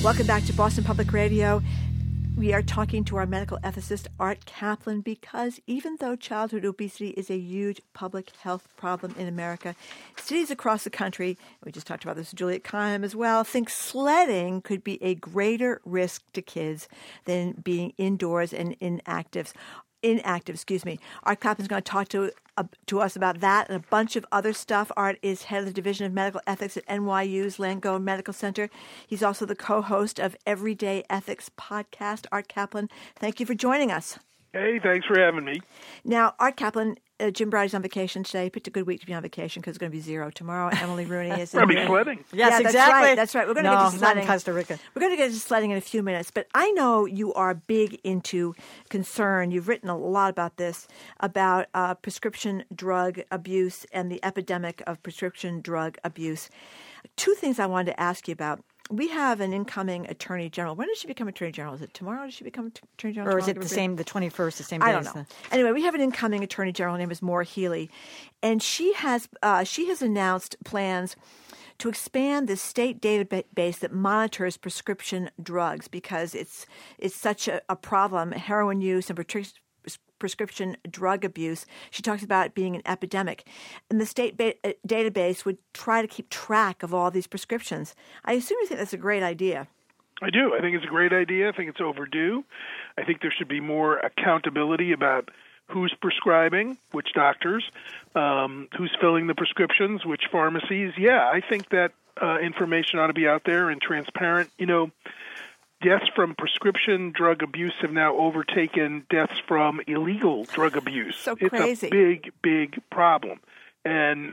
Welcome back to Boston Public Radio. We are talking to our medical ethicist, Art Caplan, because even though childhood obesity is a huge public health problem in America, cities across the country, we just talked about this with Juliet Kahnem as well, think sledding could be a greater risk to kids than being indoors and inactive. Art Caplan's going to talk to us about that and a bunch of other stuff. Art is head of the Division of Medical Ethics at NYU's Langone Medical Center. He's also the co-host of Everyday Ethics podcast. Art Caplan, thank you for joining us. Hey, thanks for having me. Now, Art Caplan, Jim Browdy's on vacation today. He picked a good week to be on vacation because it's going to be 0 tomorrow. Emily Rooney is We're going to be sledding. Yes, exactly. That's right. We're going to get to sledding. Not in Costa Rica. We're going to get to sledding in a few minutes. But I know you are big into concern. You've written a lot about this, about prescription drug abuse and the epidemic of prescription drug abuse. Two things I wanted to ask you about. We have an incoming attorney general. When does she become attorney general? Is it tomorrow? Does she become attorney general? Or is it the 21st, the same day? I don't know. Anyway, we have an incoming attorney general. Her name is Maura Healey, and she has announced plans to expand the state database that monitors prescription drugs because it's such a problem. Heroin use and prescription drug abuse. She talks about it being an epidemic. And the state database would try to keep track of all these prescriptions. I assume you think that's a great idea. I do. I think it's a great idea. I think it's overdue. I think there should be more accountability about who's prescribing, which doctors, who's filling the prescriptions, which pharmacies. Yeah, I think that information ought to be out there and transparent. You know, deaths from prescription drug abuse have now overtaken deaths from illegal drug abuse. So crazy. It's a big, big problem. And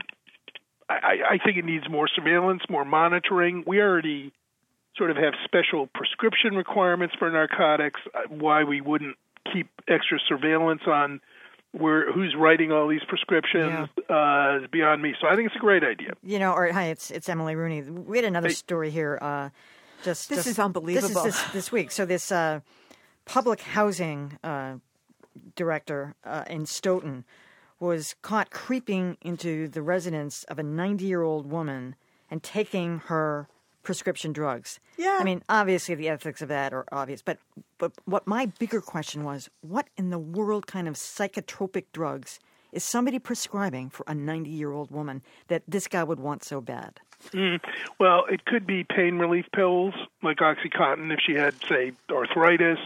I think it needs more surveillance, more monitoring. We already sort of have special prescription requirements for narcotics. Why we wouldn't keep extra surveillance on who's writing all these prescriptions is beyond me. So I think it's a great idea. You know, hi, it's Emily Rooney. We had another story here. This is unbelievable. This is this week. So this public housing director in Stoughton was caught creeping into the residence of a 90-year-old woman and taking her prescription drugs. Yeah. I mean, obviously the ethics of that are obvious, but what my bigger question was, what in the world kind of psychotropic drugs is somebody prescribing for a 90-year-old woman that this guy would want so bad? Well, it could be pain relief pills like OxyContin if she had, say, arthritis.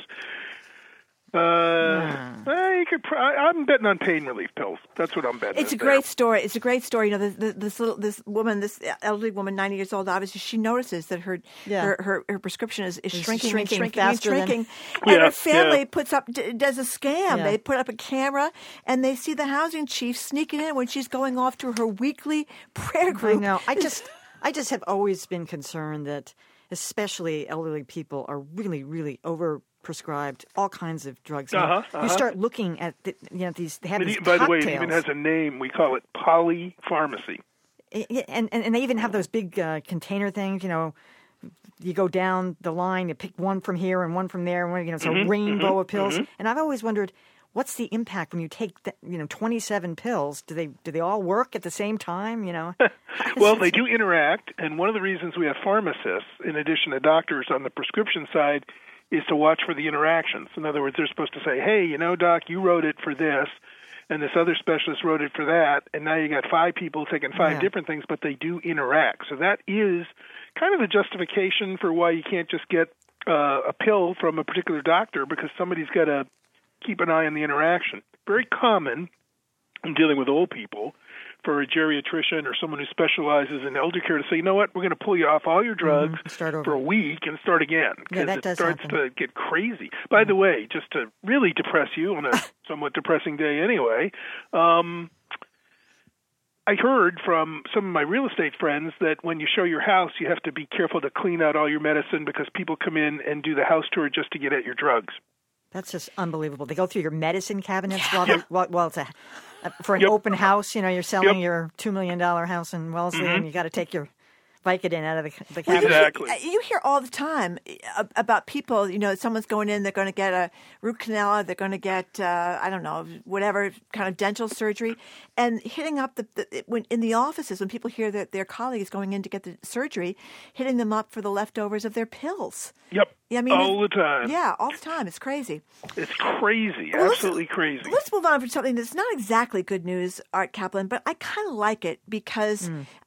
I'm betting on pain relief pills. That's what I'm betting. It's a great story. It's a great story. You know, this elderly woman, 90 years old. Obviously, she notices that her prescription is shrinking faster and her family does a scam. Yeah. They put up a camera and they see the housing chief sneaking in when she's going off to her weekly prayer group. I know. I just have always been concerned that especially elderly people are really, really overprescribed all kinds of drugs. You start looking at these. They have these by cocktails. the way, it even has a name. We call it polypharmacy. And they even have those big container things. You know, you go down the line, you pick one from here and one from there. And it's a rainbow of pills. And I've always wondered, what's the impact when you take 27 pills? Do they all work at the same time? You know. Well, they do interact, and one of the reasons we have pharmacists, in addition to doctors on the prescription side, is to watch for the interactions. In other words, they're supposed to say, hey, doc, you wrote it for this, and this other specialist wrote it for that, and now you got 5 people taking 5 different things, but they do interact. So that is kind of the justification for why you can't just get a pill from a particular doctor, because somebody's got to keep an eye on the interaction. Very common in dealing with old people for a geriatrician or someone who specializes in elder care to say, you know what, we're going to pull you off all your drugs for a week and start again, because it starts to get crazy. By the way, just to really depress you on a somewhat depressing day anyway, I heard from some of my real estate friends that when you show your house, you have to be careful to clean out all your medicine because people come in and do the house tour just to get at your drugs. That's just unbelievable. They go through your medicine cabinets while it's for an open house. You're selling your $2 million house in Wellesley, and you got to take your Vicodin out of the cavity. Exactly. You hear all the time about people, someone's going in, they're going to get a root canal, they're going to get, whatever kind of dental surgery, and hitting up when in the offices, when people hear that their colleague is going in to get the surgery, hitting them up for the leftovers of their pills. Yep. I mean, all the time. Yeah, all the time. It's crazy. It's crazy. Well, absolutely crazy. Let's move on to something that's not exactly good news, Art Caplan, but I kind of like it because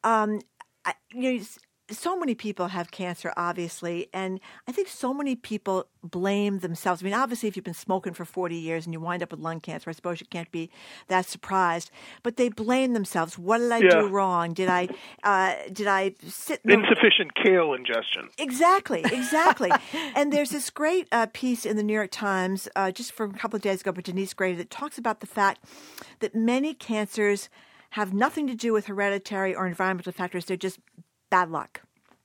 so many people have cancer, obviously, and I think so many people blame themselves. I mean, obviously, if you've been smoking for 40 years and you wind up with lung cancer, I suppose you can't be that surprised. But they blame themselves. What did I do wrong? Did I sit in insufficient kale ingestion? Exactly. And there's this great piece in the New York Times just from a couple of days ago by Denise Gray that talks about the fact that many cancers have nothing to do with hereditary or environmental factors. They're just bad luck.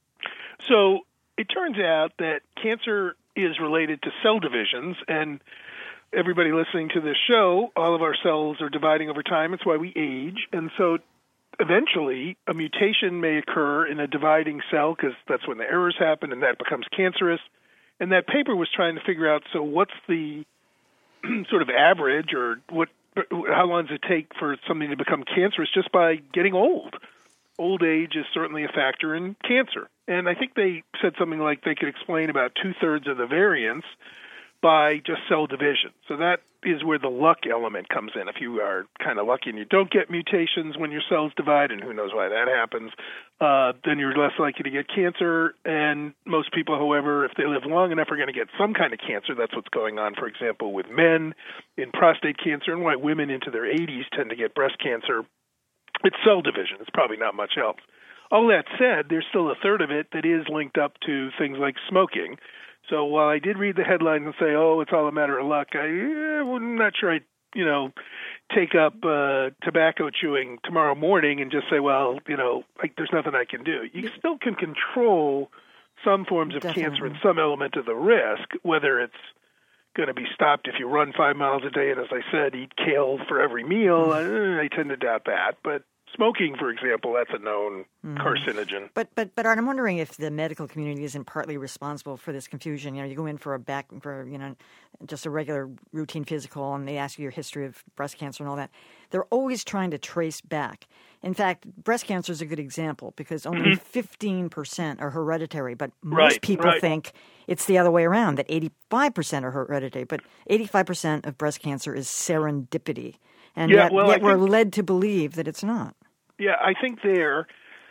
So it turns out that cancer is related to cell divisions, and everybody listening to this show, all of our cells are dividing over time. It's why we age. And so eventually a mutation may occur in a dividing cell because that's when the errors happen, and that becomes cancerous. And that paper was trying to figure out, so what's the sort of average, or how long does it take for something to become cancerous just by getting old? Old age is certainly a factor in cancer. And I think they said something like they could explain about 2/3 of the variance by just cell division. So that is where the luck element comes in. If you are kind of lucky and you don't get mutations when your cells divide, and who knows why that happens, then you're less likely to get cancer. And most people, however, if they live long enough, are going to get some kind of cancer. That's what's going on, for example, with men in prostate cancer, and why women into their 80s tend to get breast cancer. It's cell division. It's probably not much else. All that said, there's still 1/3 of it that is linked up to things like smoking. So while I did read the headlines and say, oh, it's all a matter of luck, I'm not sure I'd, take up tobacco chewing tomorrow morning and just say, well, there's nothing I can do. You still can control some forms of cancer and some element of the risk, whether it's going to be stopped if you run 5 miles a day and, as I said, eat kale for every meal. I tend to doubt that. But smoking, for example, that's a known carcinogen. But Art, I'm wondering if the medical community isn't partly responsible for this confusion. You go in for just a regular routine physical, and they ask you your history of breast cancer and all that. They're always trying to trace back. In fact, breast cancer is a good example because only 15% are hereditary, but most people think it's the other way around, that 85% are hereditary, but 85% of breast cancer is serendipity. And yet we're led to believe that it's not. Yeah, I think there's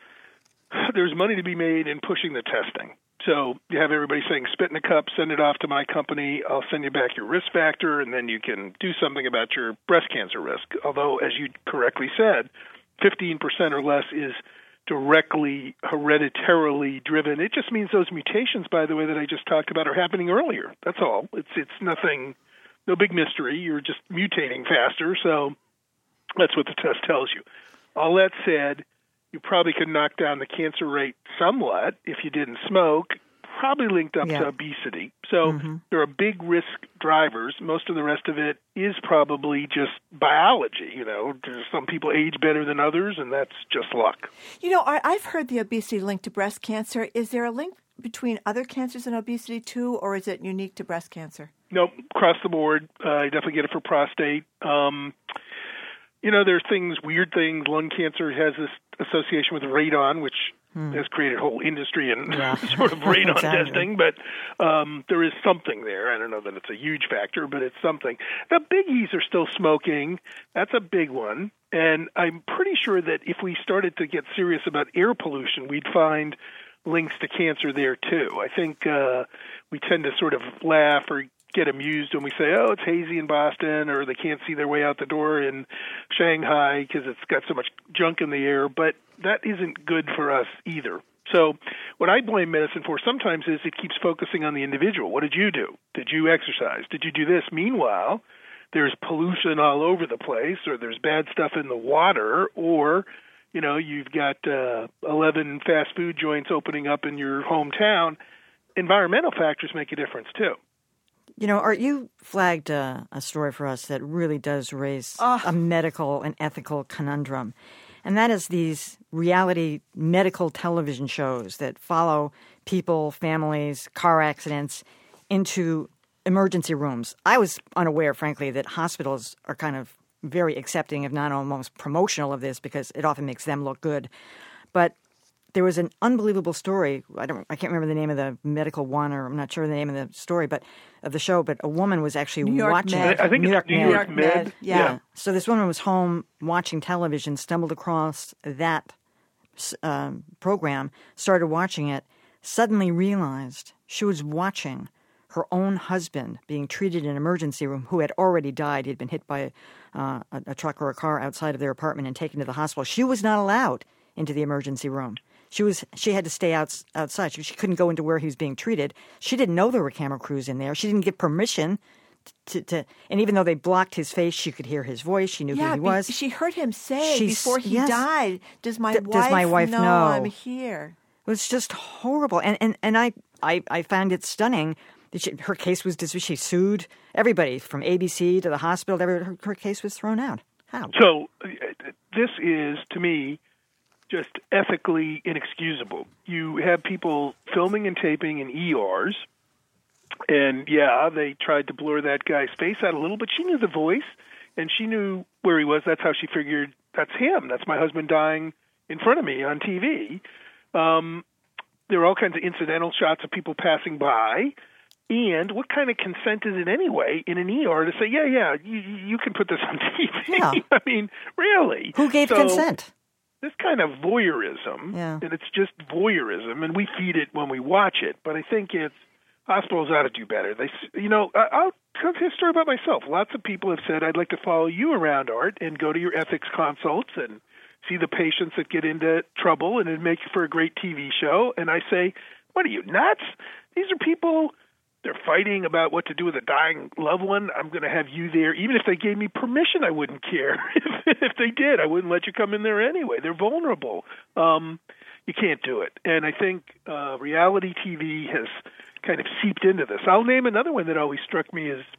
money to be made in pushing the testing. So you have everybody saying, spit in a cup, send it off to my company, I'll send you back your risk factor, and then you can do something about your breast cancer risk. Although, as you correctly said, 15% or less is directly hereditarily driven. It just means those mutations, by the way, that I just talked about are happening earlier. That's all. It's nothing, no big mystery. You're just mutating faster, so that's what the test tells you. All that said, you probably could knock down the cancer rate somewhat if you didn't smoke, probably linked up to obesity. So there are big risk drivers. Most of the rest of it is probably just biology. Some people age better than others, and that's just luck. I've heard the obesity linked to breast cancer. Is there a link between other cancers and obesity too, or is it unique to breast cancer? Nope, across the board. I definitely get it for prostate. There's weird things. Lung cancer has this association with radon, which has created a whole industry in sort of radon testing. But there is something there. I don't know that it's a huge factor, but it's something. The biggies are still smoking. That's a big one. And I'm pretty sure that if we started to get serious about air pollution, we'd find links to cancer there too. I think we tend to sort of laugh or get amused when we say, oh, it's hazy in Boston, or they can't see their way out the door in Shanghai because it's got so much junk in the air, but that isn't good for us either. So what I blame medicine for sometimes is it keeps focusing on the individual. What did you do? Did you exercise? Did you do this? Meanwhile, there's pollution all over the place, or there's bad stuff in the water, or you've got 11 fast food joints opening up in your hometown. Environmental factors make a difference too. Art, you flagged a story for us that really does raise a medical and ethical conundrum. and that is these reality medical television shows that follow people, families, car accidents into emergency rooms. I was unaware, frankly, that hospitals are kind of very accepting, if not almost promotional of this, because it often makes them look good. But there was an unbelievable story. I can't remember the name of the medical one, or I'm not sure the name of the story, but of the show. But a woman was actually watching it. I think New York Med. Yeah. So this woman was home watching television, stumbled across that program, started watching it, suddenly realized she was watching her own husband being treated in an emergency room, who had already died. He had been hit by a truck or a car outside of their apartment and taken to the hospital. She was not allowed into the emergency room. She had to stay outside. She couldn't go into where he was being treated. She didn't know there were camera crews in there. She didn't get permission to and even though they blocked his face, she could hear his voice. She knew who he was. She heard him say before he died, does my wife know I'm here? It was just horrible. And I found it stunning. Her case was dismissed. She sued everybody from ABC to the hospital. Her case was thrown out. How? So this is, to me, just ethically inexcusable. You have people filming and taping in ERs, and they tried to blur that guy's face out a little, but she knew the voice, and she knew where he was. That's how she figured, that's him. That's my husband dying in front of me on TV. There are all kinds of incidental shots of people passing by. And what kind of consent is it anyway in an ER to say, you can put this on TV? Yeah. I mean, really? Who gave consent? This kind of voyeurism, and it's just voyeurism, and we feed it when we watch it. But I think hospitals ought to do better. I'll tell you a story about myself. Lots of people have said, I'd like to follow you around, Art, and go to your ethics consults and see the patients that get into trouble, and it'd make for a great TV show. And I say, what are you, nuts? These are people... They're fighting about what to do with a dying loved one. I'm going to have you there. Even if they gave me permission, I wouldn't care. If they did, I wouldn't let you come in there anyway. They're vulnerable. You can't do it. And I think reality TV has kind of seeped into this. I'll name another one that always struck me as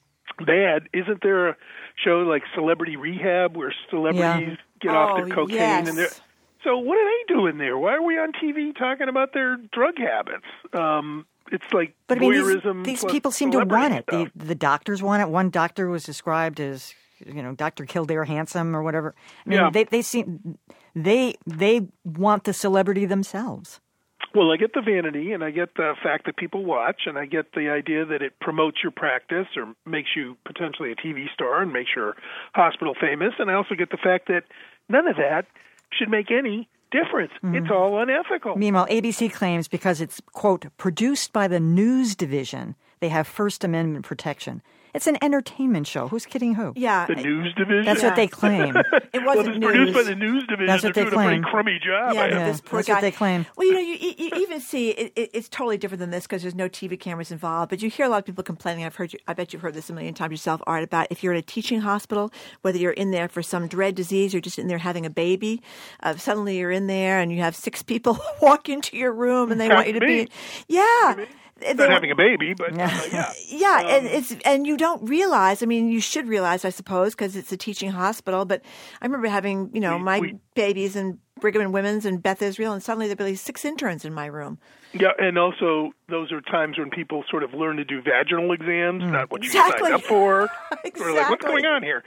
bad. Isn't there a show like Celebrity Rehab where celebrities get off their cocaine? Yes. And so what are they doing there? Why are we on TV talking about their drug habits? It's like voyeurism. These people seem to want it. The doctors want it. One doctor was described as, Dr. Kildare Handsome or whatever. I mean, they want the celebrity themselves. Well, I get the vanity, and I get the fact that people watch, and I get the idea that it promotes your practice or makes you potentially a TV star and makes your hospital famous. And I also get the fact that none of that should make any difference. It's all unethical. Meanwhile, ABC claims because it's, quote, produced by the news division, they have First Amendment protection. It's an entertainment show. Who's kidding who? Yeah. The news division? That's what they claim. It wasn't it's produced by the news division. That's what They're they doing claim. a pretty crummy job. This poor that's guy. what they claim. Well, you even see it's totally different than this because there's no TV cameras involved. But you hear a lot of people complaining. I bet you've heard this a million times yourself, Art, about if you're in a teaching hospital, whether you're in there for some dread disease or just in there having a baby, suddenly you're in there and you have 6 people walk into your room and they want you to be. Yeah. Not having a baby, but and you don't realize. I mean, you should realize, I suppose, because it's a teaching hospital. But I remember having, my babies in Brigham and Women's and Beth Israel, and suddenly there'd be 6 interns in my room. Yeah, and also those are times when people sort of learn to do vaginal exams, not what you signed up for. Exactly. Or like, what's going on here?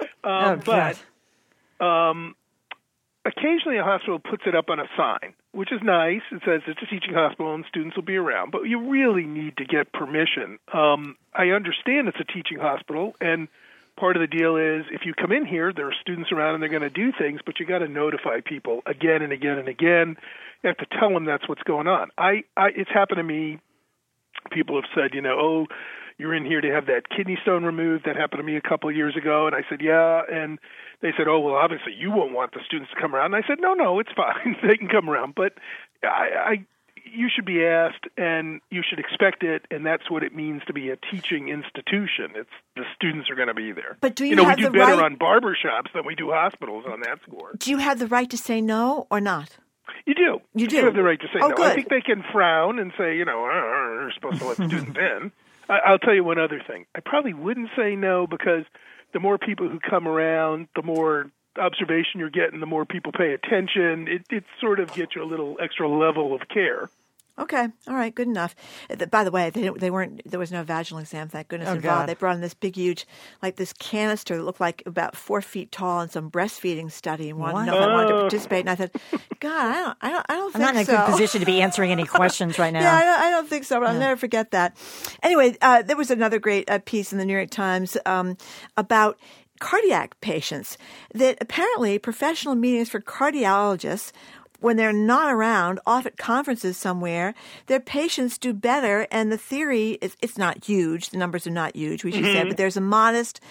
Occasionally a hospital puts it up on a sign, which is nice. It says it's a teaching hospital and students will be around, but you really need to get permission. I understand it's a teaching hospital, and part of the deal is if you come in here, there are students around and they're going to do things, but you got to notify people again and again and again. You have to tell them that's what's going on. It's happened to me. People have said, you're in here to have that kidney stone removed. That happened to me a couple of years ago. And I said, yeah. And they said, oh, well, obviously you won't want the students to come around. And I said, no, it's fine. They can come around. But you should be asked, and you should expect it, and that's what it means to be a teaching institution. It's the students are going to be there. But do you have we do better on barbershops than we do hospitals on that score. Do you have the right to say no or not? You do. You do. You have the right to say no. Good. I think they can frown and say, you're supposed to let students in. I'll tell you one other thing. I probably wouldn't say no because the more people who come around, the more observation you're getting, the more people pay attention. It sort of gets you a little extra level of care. Okay. All right. Good enough. By the way, there was no vaginal exam, thank goodness, involved. God. They brought in this big, huge, like this canister that looked like about 4 feet tall in some breastfeeding study and wanted to know if I wanted to participate. And I said, God, I don't think so. I'm not in a good position to be answering any questions right now. Yeah, I don't think so, but I'll never forget that. Anyway, there was another great piece in the New York Times about cardiac patients, that apparently professional meetings for cardiologists, when they're not around, off at conferences somewhere, their patients do better. And the theory is, it's not huge. The numbers are not huge, we should say, but there's a modest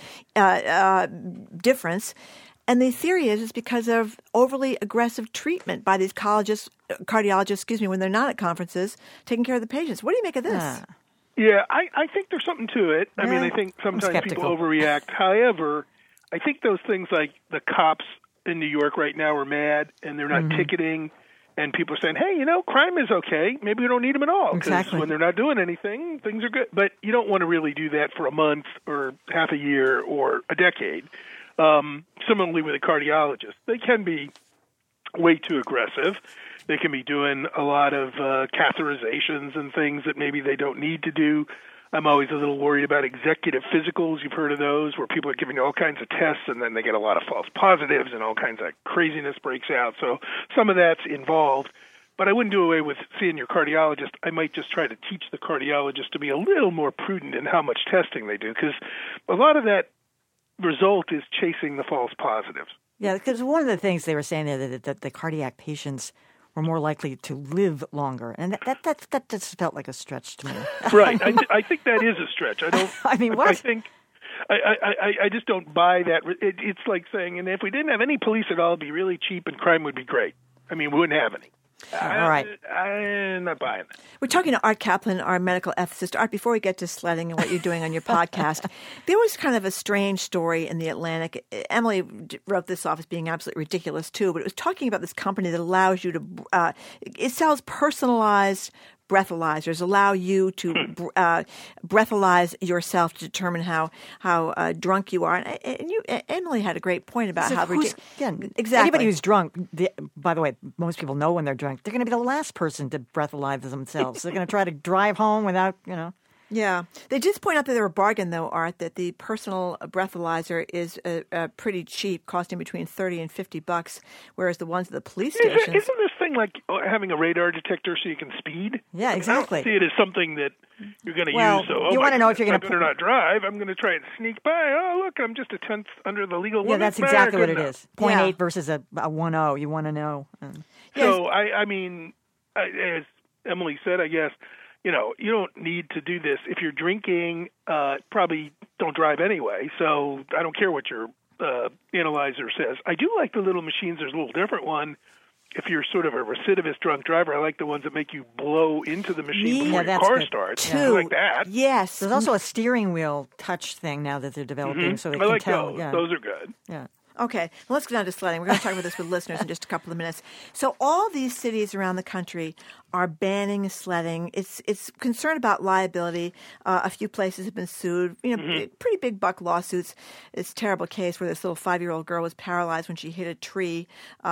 difference. And the theory is because of overly aggressive treatment by these cardiologists, when they're not at conferences, taking care of the patients. What do you make of this? Yeah, I think there's something to it. I mean, I think sometimes people overreact. However, I think those things like the cops in New York right now are mad and they're not ticketing, and people are saying, hey, crime is okay. Maybe we don't need them at all, because when they're not doing anything, things are good. But you don't want to really do that for a month or half a year or a decade. Similarly with a cardiologist, they can be way too aggressive. They can be doing a lot of catheterizations and things that maybe they don't need to do. I'm always a little worried about executive physicals. You've heard of those, where people are giving all kinds of tests and then they get a lot of false positives and all kinds of craziness breaks out. So some of that's involved. But I wouldn't do away with seeing your cardiologist. I might just try to teach the cardiologist to be a little more prudent in how much testing they do, because a lot of that result is chasing the false positives. Yeah, because one of the things they were saying there that the cardiac patients were more likely to live longer, and that just felt like a stretch to me. Right, I think that is a stretch. I don't. I mean, what? I think I just don't buy that. It's like saying, and if we didn't have any police at all, it'd be really cheap, and crime would be great. I mean, we wouldn't have any. All right. I'm not buying that. We're talking to Art Kaplan, our medical ethicist. Art, before we get to sledding and what you're doing on your podcast, there was kind of a strange story in The Atlantic. Emily wrote this off as being absolutely ridiculous, too, but it was talking about this company that allows you to it sells personalized breathalyzers, allow you to breathalyze yourself to determine how drunk you are. And Emily had a great point about how again, exactly. Anybody who's drunk, by the way, most people know when they're drunk, they're going to be the last person to breathalyze themselves. They're going to try to drive home without, Yeah. They did point out that there were a bargain, though, Art, that the personal breathalyzer is pretty cheap, costing between $30 and $50, whereas the ones at the police stations... Isn't this thing like having a radar detector so you can speed? Yeah, exactly. I don't see it as something that you're going to use. So, you want to know if you're going to... I better not drive. I'm going to try and sneak by. Oh, look, I'm just a tenth under the legal limit. Yeah, that's exactly what it is. 0.8 versus a 1.0. You want to know. So, I mean, as Emily said, I guess... you don't need to do this. If you're drinking, probably don't drive anyway. So I don't care what your analyzer says. I do like the little machines. There's a little different one. If you're sort of a recidivist drunk driver, I like the ones that make you blow into the machine before your car starts. I like that. Yes. There's also a steering wheel touch thing now that they're developing, so they can tell. Those. Yeah. Those are good. Yeah. Okay, well, let's go down to sledding. We're going to talk about this with listeners in just a couple of minutes. So all these cities around the country are banning sledding. It's concerned about liability. A few places have been sued. Pretty big buck lawsuits. It's a terrible case where this little 5-year-old girl was paralyzed when she hit a tree.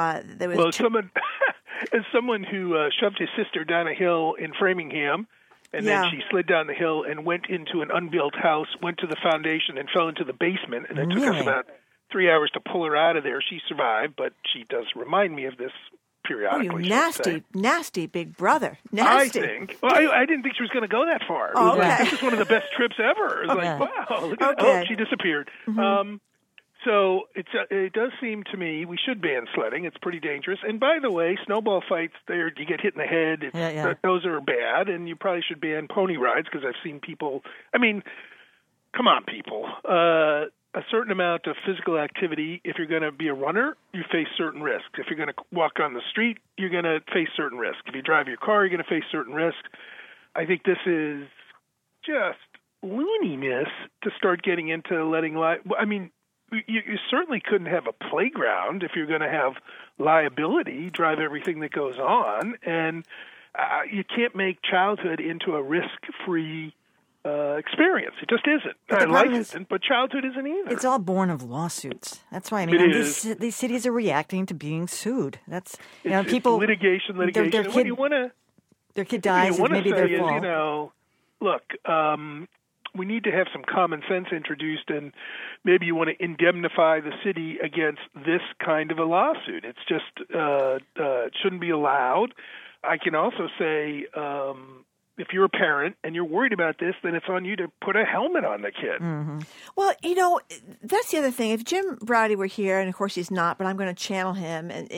Someone who shoved his sister down a hill in Framingham, and then she slid down the hill and went into an unbuilt house, went to the foundation, and fell into the basement. And it took us about 3 hours to pull her out of there. She survived, but she does remind me of this periodically. Oh, you nasty big brother. Nasty. I think. Well, I didn't think she was going to go that far. This is one of the best trips ever. It was like, wow, look at that. Oh, she disappeared. Mm-hmm. So it does seem to me we should ban sledding. It's pretty dangerous. And by the way, snowball fights, you get hit in the head. Those are bad, and you probably should ban pony rides, because I've seen people. I mean, come on, people. A certain amount of physical activity, if you're going to be a runner, you face certain risks. If you're going to walk on the street, you're going to face certain risks. If you drive your car, you're going to face certain risks. I think this is just looniness to start getting into letting I mean, you certainly couldn't have a playground if you're going to have liability, drive everything that goes on, and you can't make childhood into a risk-free experience. It just isn't. Life isn't, but childhood isn't either. It's all born of lawsuits. That's why these cities are reacting to being sued. That's people it's litigation. What do you want to? Their kid dies. Maybe their fault. Look. We need to have some common sense introduced, and maybe you want to indemnify the city against this kind of a lawsuit. It's just it shouldn't be allowed. I can also say, if you're a parent and you're worried about this, then it's on you to put a helmet on the kid. Mm-hmm. Well, that's the other thing. If Jim Braude were here, and of course he's not, but I'm going to channel him, and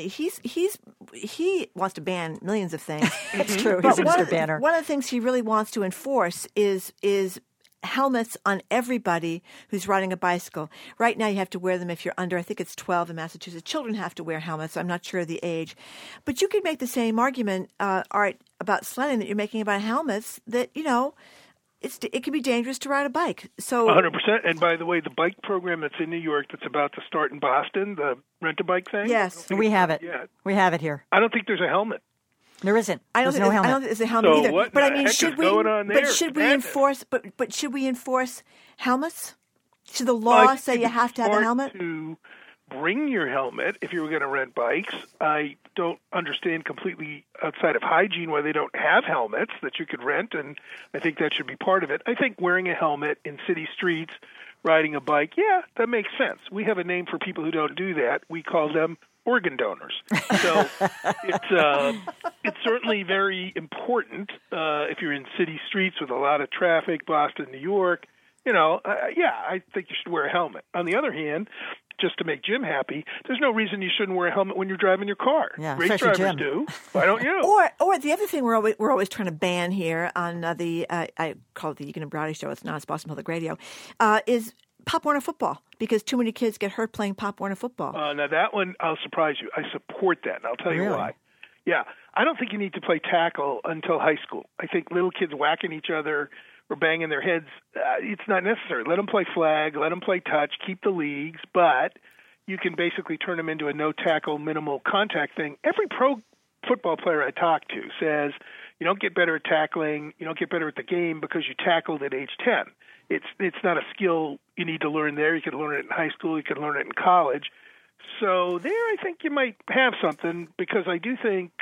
he wants to ban millions of things. It's true. He's a Mr. Banner. One of the things he really wants to enforce is helmets on everybody who's riding a bicycle. Right now you have to wear them if you're under, I think it's 12 in Massachusetts. Children have to wear helmets. I'm not sure of the age. But you could make the same argument, Art, about sledding that you're making about helmets, that, it can be dangerous to ride a bike. So 100%. And by the way, the bike program that's in New York that's about to start in Boston, the rent-a-bike thing? Yes. We have it. We have it here. I don't think there's a helmet. There isn't. There's no helmet. I don't think there's a helmet either. What but the heck should is we? Going on there? But should we enforce? But should we enforce helmets? Should the law say you have to have a helmet? To bring your helmet if you were going to rent bikes. I don't understand completely outside of hygiene why they don't have helmets that you could rent, and I think that should be part of it. I think wearing a helmet in city streets, riding a bike, that makes sense. We have a name for people who don't do that. We call them organ donors. So it's certainly very important if you're in city streets with a lot of traffic, Boston, New York. I think you should wear a helmet. On the other hand, just to make Jim happy, there's no reason you shouldn't wear a helmet when you're driving your car. Yeah, race drivers do. Why don't you? Or the other thing we're always trying to ban here on the I call it the Egan and Braude show. It's not. It's Boston Public Radio. Is Pop Warner football, because too many kids get hurt playing Pop Warner football. Now that one, I'll surprise you. I support that, and I'll tell you why. Yeah, I don't think you need to play tackle until high school. I think little kids whacking each other or banging their heads, it's not necessary. Let them play flag, let them play touch, keep the leagues, but you can basically turn them into a no-tackle, minimal contact thing. Every pro football player I talk to says you don't get better at tackling, you don't get better at the game because you tackled at age 10. It's not a skill you need to learn there. You can learn it in high school. You can learn it in college. So there I think you might have something, because I do think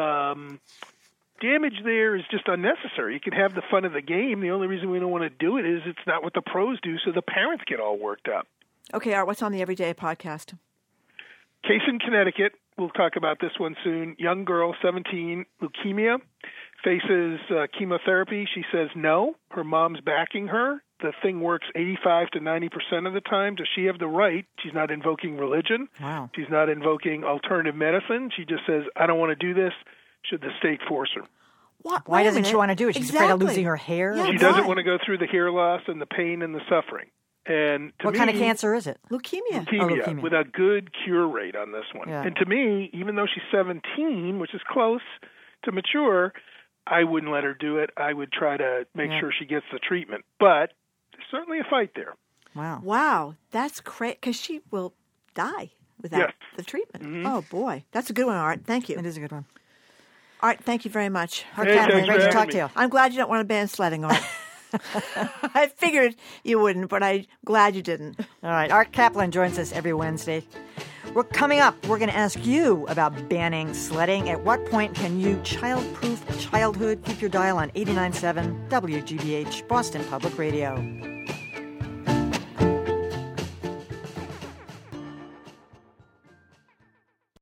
damage there is just unnecessary. You can have the fun of the game. The only reason we don't want to do it is it's not what the pros do, so the parents get all worked up. Okay, Art, what's on the Everyday podcast? Case in Connecticut. We'll talk about this one soon. Young girl, 17, leukemia, faces chemotherapy. She says no. Her mom's backing her. The thing works 85 to 90% of the time. Does she have the right? She's not invoking religion. Wow. She's not invoking alternative medicine. She just says, I don't want to do this. Should the state force her? Why doesn't she want to do it? She's afraid of losing her hair? Yeah, she doesn't want to go through the hair loss and the pain and the suffering. And what kind of cancer is it? Leukemia. Leukemia, with a good cure rate on this one. Yeah. And to me, even though she's 17, which is close to mature, I wouldn't let her do it. I would try to make sure she gets the treatment. But there's certainly a fight there. Wow. That's crazy, because she will die without the treatment. Mm-hmm. Oh, boy. That's a good one, Art. Thank you. It is a good one. Art, thank you very much. Art Kaplan, great to talk to you. I'm glad you don't want to ban sledding, Art. I figured you wouldn't, but I'm glad you didn't. All right. Art Kaplan joins us every Wednesday. We're coming up. We're going to ask you about banning sledding. At what point can you child-proof childhood? Keep your dial on 89.7 WGBH, Boston Public Radio.